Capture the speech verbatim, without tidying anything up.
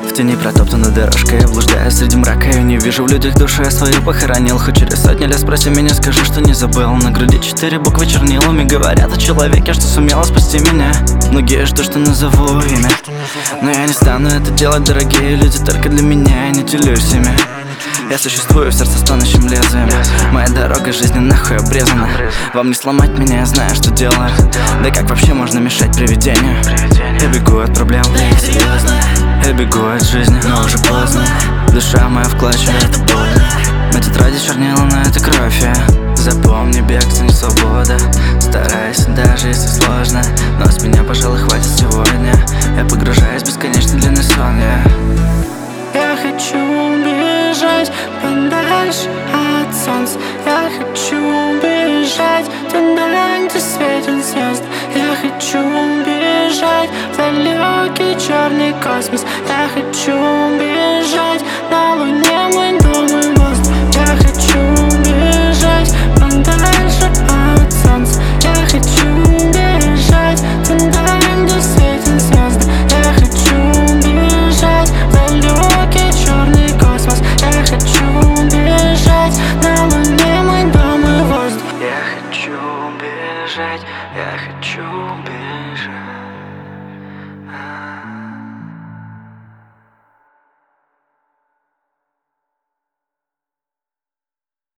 В тени протоптана дорожка, я блуждаю среди мрака. Я не вижу в людях душу, я свою похоронил. Хоть через сотни лет спроси меня, скажу, что не забыл. На груди четыре буквы чернилами говорят о человеке, что сумела спасти меня. Многие ждут, что назову имя, но я не стану это делать, дорогие люди, только для меня. Я не делюсь ими. Я существую в сердце с тонущим лезвием. Моя дорога жизни нахуй обрезана. Вам не сломать меня, я знаю, что делаю. Да как вообще можно мешать привидению? Я бегу от проблем, серьезно. Я бегу от жизни, но уже поздно. Душа моя в клатче, это больно. На тетради чернила, но это кровь, я. Запомни, бегство не свобода. Старайся, даже если сложно, но с меня, пожалуй, хватит сегодня. Я погружаюсь в бесконечно длинный сон, я. Я хочу убежать подальше от солнца. Я хочу убежать туда, где светят звезды. Я хочу убежать в далекий черный космос. Я хочу убежать на луне, мой дом и мост. Я хочу убежать подальше от солнца. Я хочу убежать туда, где светят звезды. Я хочу убежать в далекий черный космос. Я хочу убежать на луне, мой дом и воздух. Я хочу убежать, я хочу убежать.